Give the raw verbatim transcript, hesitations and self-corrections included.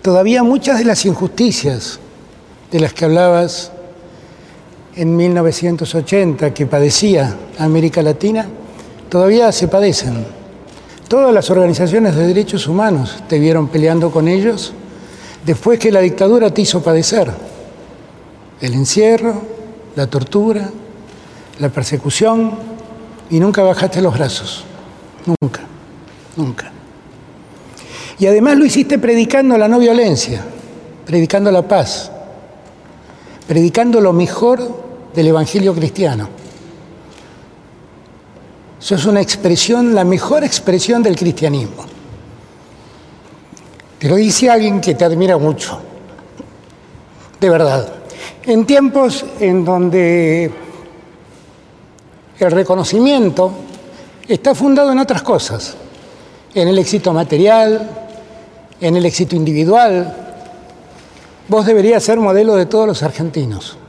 todavía muchas de las injusticias de las que hablabas en mil novecientos ochenta, que padecía América Latina, todavía se padecen. Todas las organizaciones de derechos humanos te vieron peleando con ellos después que la dictadura te hizo padecer. El encierro, la tortura, la persecución, y nunca bajaste los brazos. Nunca, nunca. Y además lo hiciste predicando la no violencia, predicando la paz, predicando lo mejor del evangelio cristiano. Eso es una expresión, la mejor expresión del cristianismo. Te lo dice alguien que te admira mucho, de verdad. En tiempos en donde el reconocimiento está fundado en otras cosas, en el éxito material, en el éxito individual, vos deberías ser modelo de todos los argentinos.